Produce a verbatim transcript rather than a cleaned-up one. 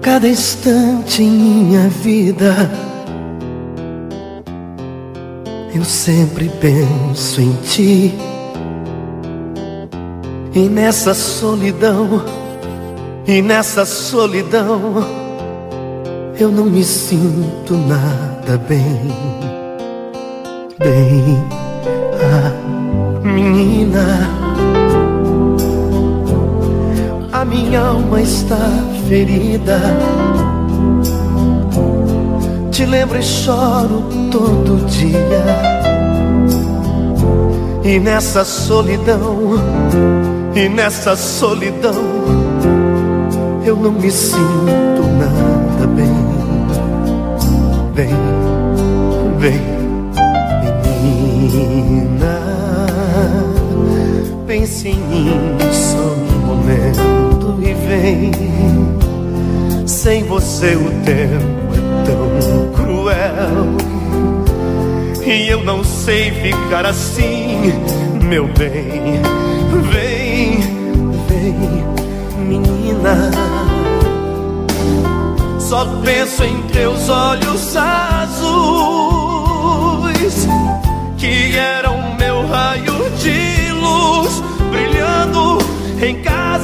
cada instante em minha vida, eu sempre penso em ti. E nessa solidão, e nessa solidão, eu não me sinto nada bem. Bem, ah, menina, a minha alma está ferida. Te lembro e choro todo dia. E nessa solidão, e nessa solidão, eu não me sinto nada bem. Vem, vem, menina, pense em mim só um momento e vem. Sem você o tempo é tão cruel, e eu não sei ficar assim, meu bem. Vem, vem, menina, só penso em teus olhos azuis, que eram meu raio de luz, brilhando em cada